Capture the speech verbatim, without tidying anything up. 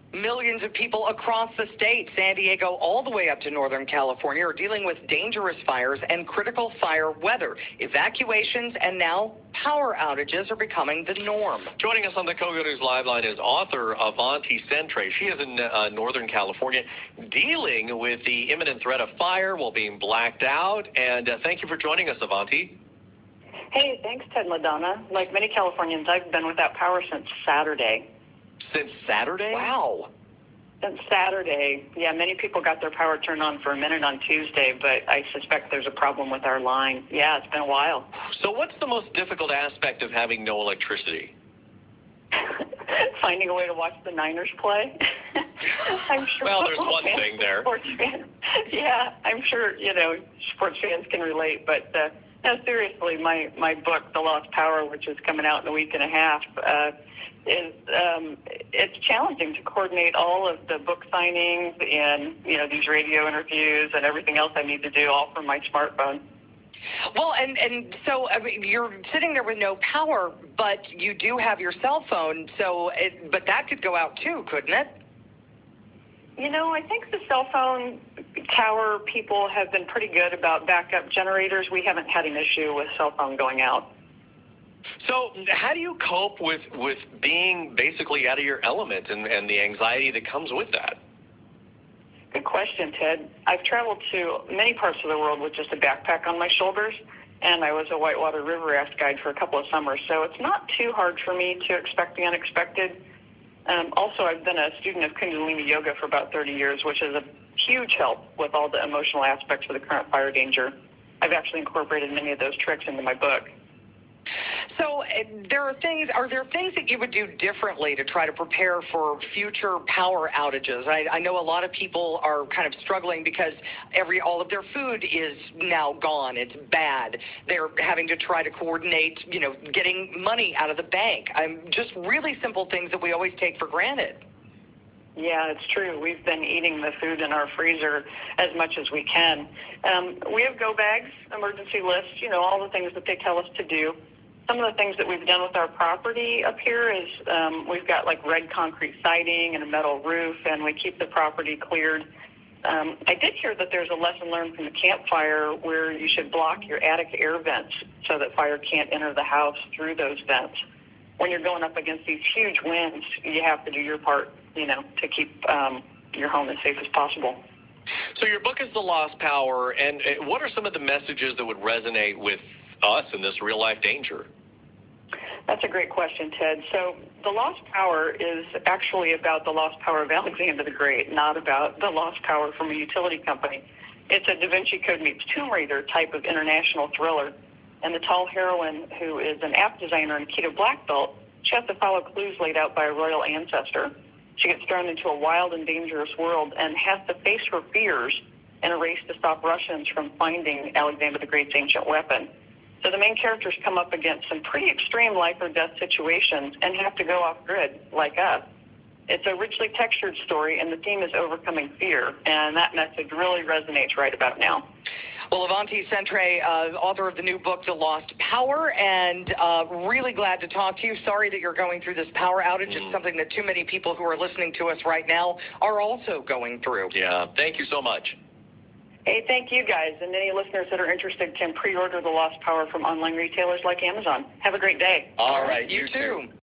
Millions of people across the state, San Diego all the way up to Northern California, are dealing with dangerous fires and critical fire weather. Evacuations and now power outages are becoming the norm. Joining us on the KOGO News Live Line is author Avanti Centre. She is in uh, Northern California dealing with the imminent threat of fire while being blacked out. And uh, thank you for joining us, Avanti. Hey, thanks, Ted and LaDonna. Like many Californians, I've been without power since Saturday. Since Saturday? Wow. Since Saturday. Yeah, many people got their power turned on for a minute on Tuesday, but I suspect there's a problem with our line. Yeah, it's been a while. So what's the most difficult aspect of having no electricity? Finding a way to watch the Niners play. I'm sure. Well, there's one fans, thing there. Sports fans, yeah, I'm sure, you know, sports fans can relate, but uh, no, seriously, my, my book, The Lost Power, which is coming out in a week and a half, uh, is um, it's challenging to coordinate all of the book signings and, you know, these radio interviews and everything else I need to do all from my smartphone. Well, and, and so I mean, you're sitting there with no power, but you do have your cell phone, so it, but that could go out too, couldn't it? You know, I think the cell phone tower people have been pretty good about backup generators. We haven't had an issue with cell phone going out. So how do you cope with, with being basically out of your element and, and the anxiety that comes with that? Good question, Ted. I've traveled to many parts of the world with just a backpack on my shoulders, and I was a whitewater river raft guide for a couple of summers, so it's not too hard for me to expect the unexpected. Um, also, I've been a student of Kundalini Yoga for about thirty years, which is a huge help with all the emotional aspects of the current fire danger. I've actually incorporated many of those tricks into my book. So uh, there are things, are there things that you would do differently to try to prepare for future power outages? I, I know a lot of people are kind of struggling because every, all of their food is now gone. It's bad. They're having to try to coordinate, you know, getting money out of the bank. Um, just really simple things that we always take for granted. Yeah, it's true. We've been eating the food in our freezer as much as we can. Um, we have go bags, emergency lists, you know, all the things that they tell us to do. Some of the things that we've done with our property up here is um, we've got like red concrete siding and a metal roof, and we keep the property cleared. Um, I did hear that there's a lesson learned from the campfire where you should block your attic air vents so that fire can't enter the house through those vents. When you're going up against these huge winds, you have to do your part, you know, to keep um, your home as safe as possible. So your book is The Lost Power, and what are some of the messages that would resonate with us in this real-life danger? That's a great question, Ted. So The Lost Power is actually about the lost power of Alexander the Great, not about the lost power from a utility company. It's a Da Vinci Code meets Tomb Raider type of international thriller. And the tall heroine, who is an app designer and Aikido black belt, she has to follow clues laid out by a royal ancestor. She gets thrown into a wild and dangerous world and has to face her fears in a race to stop Russians from finding Alexander the Great's ancient weapon. So the main characters come up against some pretty extreme life or death situations and have to go off grid like us. It's a richly textured story, and the theme is overcoming fear, and that message really resonates right about now. Well, Avanti Centre, uh, author of the new book, The Lost Power, and uh, really glad to talk to you. Sorry that you're going through this power outage. It's something that too many people who are listening to us right now are also going through. Yeah, thank you so much. Hey, thank you guys, and any listeners that are interested can pre-order The Lost Power from online retailers like Amazon. Have a great day. All right, You, you too. too.